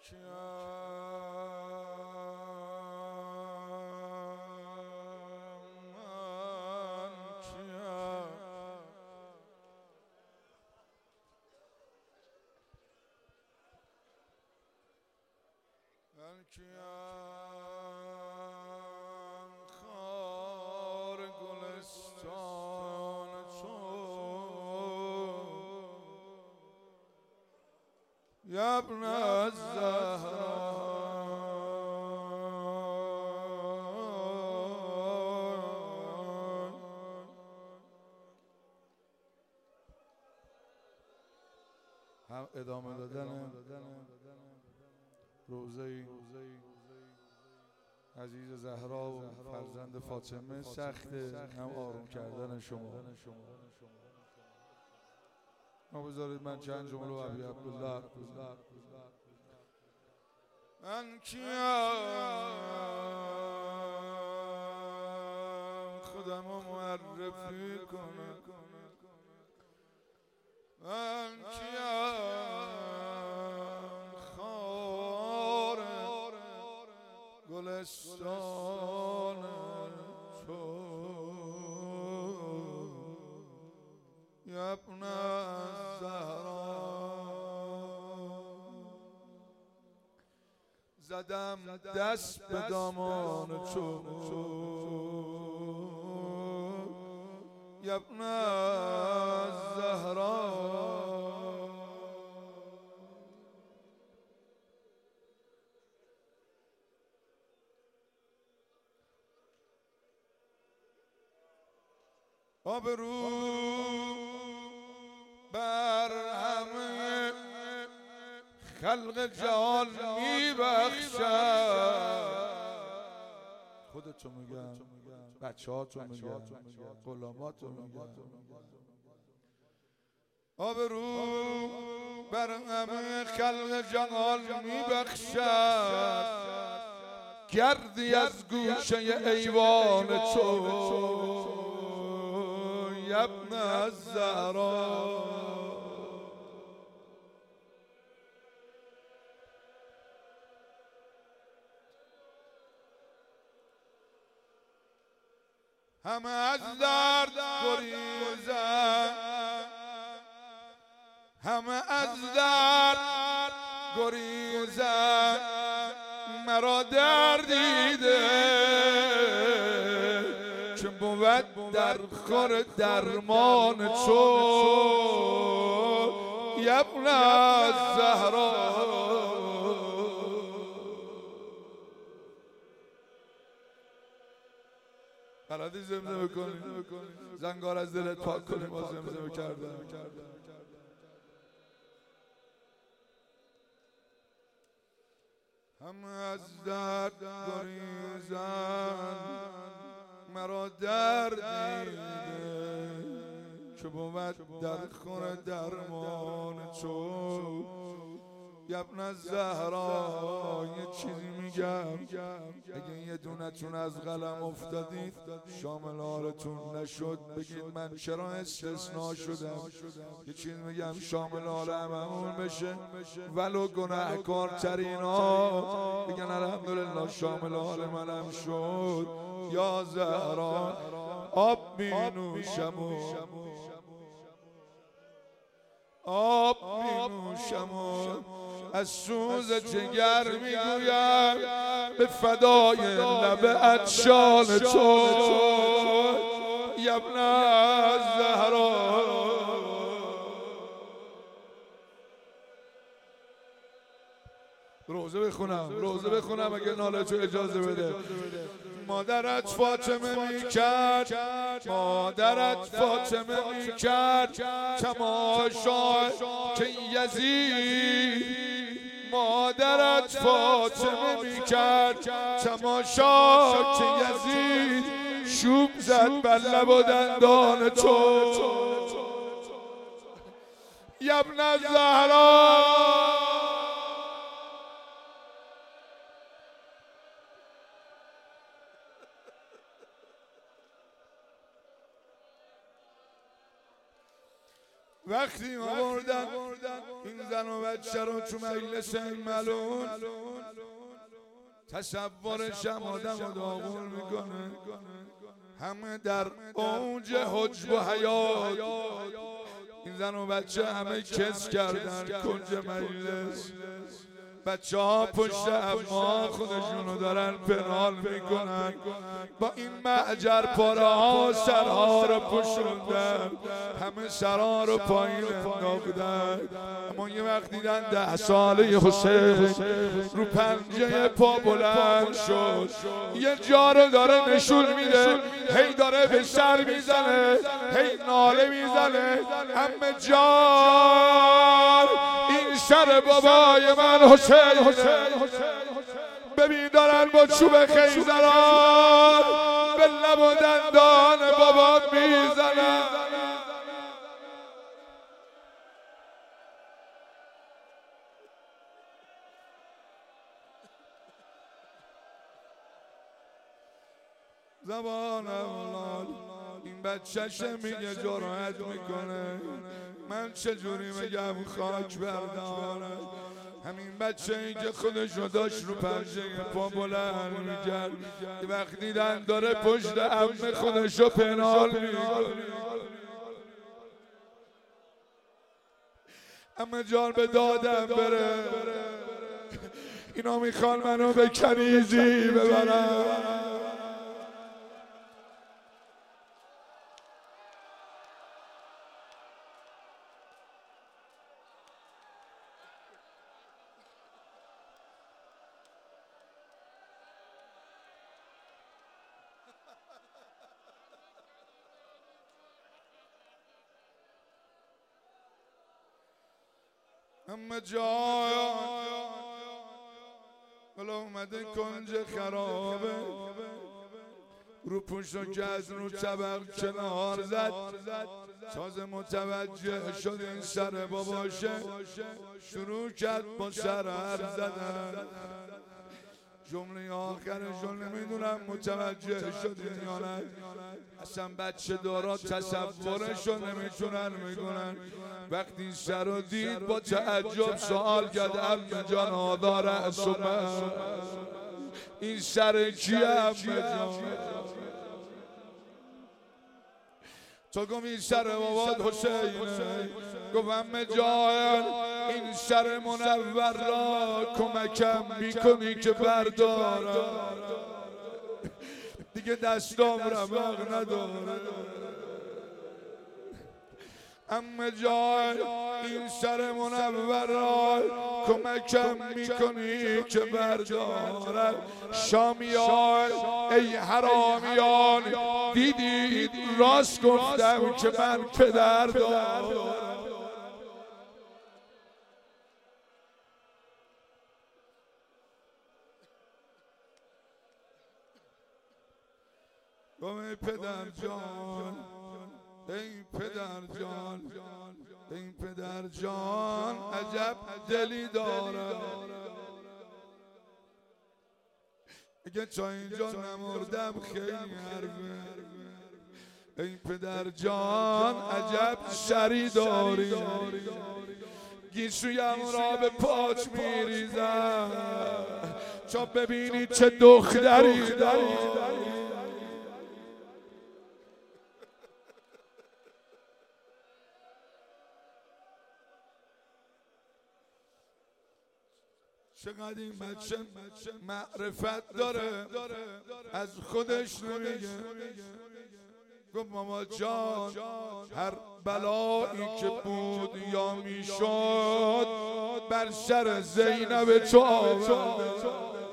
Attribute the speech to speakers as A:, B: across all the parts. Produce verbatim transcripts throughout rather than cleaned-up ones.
A: خار گلستان تو یا ابن الزهرا هم ادامه دادن روزه عزیز زهرا و فرزند فاطمه سخته، هم آروم کردن شما. ما بذارید من چند جمله و ابی عبدالله من کیم خودم رو معرفی کنم. من کیم خار گلستان تو یا ابن الزهرا. زدم دست به دامان تو یا ابن الزهرا. آبرو بر همه خلق جهان میبخشد. خودتو میگم، بچه ها تو میگم، غلاماتو میگم. آبرو بر همه خلق جهان میبخشد. گردی از گوشه ایوان تو یا ابن الزهرا. همه از درد گریزن، همه از درد گریزن، مرا دردیده چون بود در خور درمان تو یا ابن الزهرا. بلدی زمزمه کنی، زنگار از دلت پاک کنی. ما زمزمه کردم. همه از درد گریزن، مرا درد دیده چو بود در خور درمان تو یا ابن الزهرا. یه چیزی میگم، اگه یه دونتون از قلم افتادید شامل حالتون نشد بگید من چرا استثناء شدم. یه چیز میگم شامل حال هممون بشه، ولو گناهکار ترین ها بگن الحمدلله شامل حال منم شد. یا زهرا آب می نوشم و آب می نوشم و از سوز جگر میگویم به فدای لب عطشان تو یا ابن الزهرا. روزه بخونم، روزه بخونم اگه ناله تو اجازه بده. مادرت فاطمه میکرد، مادرت فاطمه میکرد تماشا که یزید. مادرت فاطمه میکرد تماشا که یزید شوم زد بر لب و دندان تو یا ابن الزهرا. وقتی آوردن این زن و بچه رو تو مجلس این ملون، تصورشم آدم رو داغون میکنه. همه در اوج حجب و حیات، این زن و بچه همه کس کردن کنج مجلس. بچه ها پشت اما خودشونو دارن پنهان میکنن، با این معجر پاره ها سرها رو پوشوندن، همه سرها رو پایین انداختن. اما یه وقت دیدن ده ساله حسین رو پنجه پا بلند شد، یه جا رو داره نشون میده، هی داره به سر میزنه، هی ناله میزنه، همه جان این سر بابای من حسین، ببین دارن با چوب خیزران به لب و دندان بابا میزنن. زبان اولاد این بچه‌ش میگه جرأت میکنه، من چجوری بگم خاک بردارم. همین بچه ای که خودش رو داشت رو پنجه پا بلند میکرد، یه وقت دیدن داره پشت عمه خودش رو پنهان میکنه. عمه جان به دادم بره، اینا میخوان منو به کنیزی ببرن. اما جایا حالا اومده کنج خرابه، رو پشت و گز رو طبق کنار زد، تازه متوجه شد این سر باباشه، شروع کرد با سر حرف زدن. جمله آخرشون نمیدونم متوجه شدین یا نه، اصلا بچه دارا تصورشو نمیتونن میکنن. وقتی سر رو دید با تعجب سوال کرد عمه جان آدار اصومه، این سر کیه عمه جان؟ تو گم این سر بابات حسینه. گفت عمه جان این سر منور را کمکم میکنی که بردارم، دیگه دستام رمق نداره. عمه جان این سر منور را کمکم میکنی که بردارم. شامیان ای حرامیان دیدید راست گفتم که من پدر دارم. ای پدر جان، ای پدر جان، ای پدر جان عجب دلی دارم. اگه تا اینجا نمردم خیلی حرفه. ای پدر جان عجب سری داری، گیسویم را به پات میریزم تا ببینی چه دختری داری. چقدر این بچه معرفت داره، از خودش نمیگه. گفت ماما جان هر بلایی که بود یا میشد بر سر زینب تو آورده.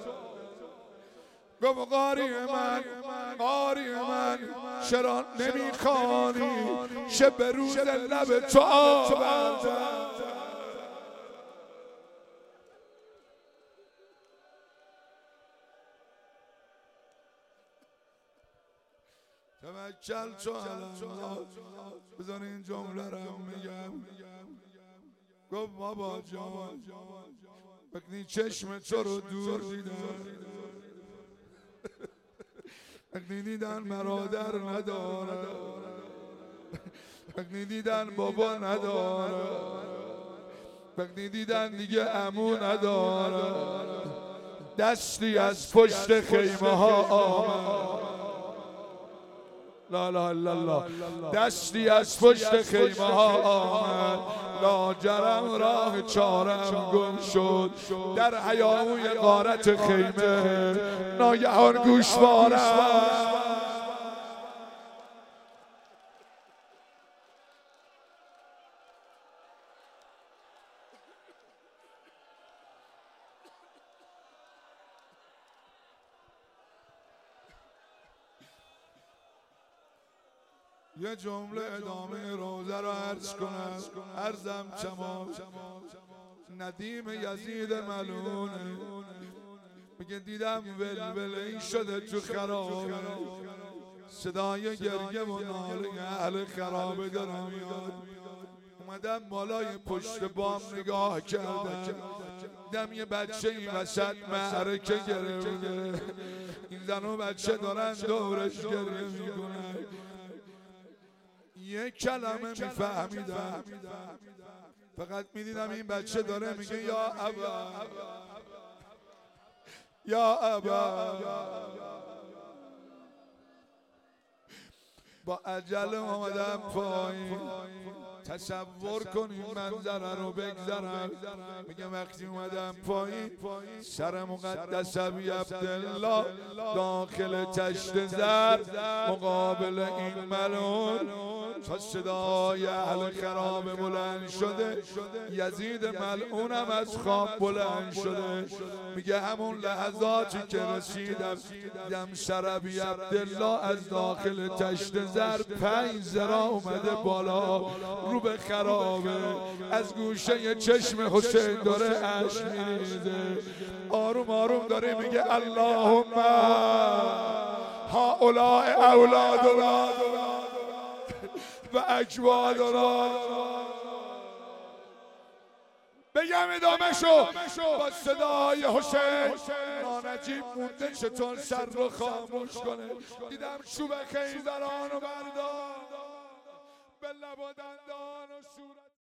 A: گفت قاری من، قاری من چرا نمیخوانی چه به روز لب تو آورده. توکل تو الله. بذار این جمله رو میگم. گفت بابا جان وقتی چشم تو رو دور دیدن، وقتی دیدن برادر نداره، وقتی دیدن بابا نداره، وقتی دیدن دیگه عمو نداره، دستی از پشت خیمه ها آمد. لا لا الله، دستی از پشت خیمه ها آمد. لاجرم راه چارم گم شد در هیاهوی غارت خیمه. ناگهان گوشوارم یه جمله ادامه روزه را عرض کنم. عرضم چما ندیم یزید ملونه میگه دیدم ولوله ای شده تو خرابه، صدای گریه و ناله اهل خرابه دارم میاد. اومدم بالای پشت بام نگاه کردم، دیدم یه بچه این وسط معرکه گرفته. این زن و بچه دارن دورش گریه میکنن. یک کلمه میفهمیدم، فقط میدیدم این بچه داره میگه یا ابا یا ابا. با عجله آمدم پایین. تصور کنید منظره رو بگذرم. میگه وقتی اومدم پایین سر مقدس ابی عبدالله داخل تشت زر مقابل این ملعون تا صدای اهل خراب بلند شده. یزید ملعونم از خواب بلند شده. میگه همون لحظاتی که رسیدم دیدم سر ابی عبدالله از داخل تشت زر پنج ذراع اومده بالا رو به خرابه. از گوشه چشم حسین داره اشک میریزه. آروم آروم داره میگه اللهم هؤلاء اولادنا و اجوادنا. بگم ادامه شو با صدای حسین. نانجیب مونده چطور سر رو خاموش کنه. دیدم چوب خیزران و بردار به لب و دندان و صورت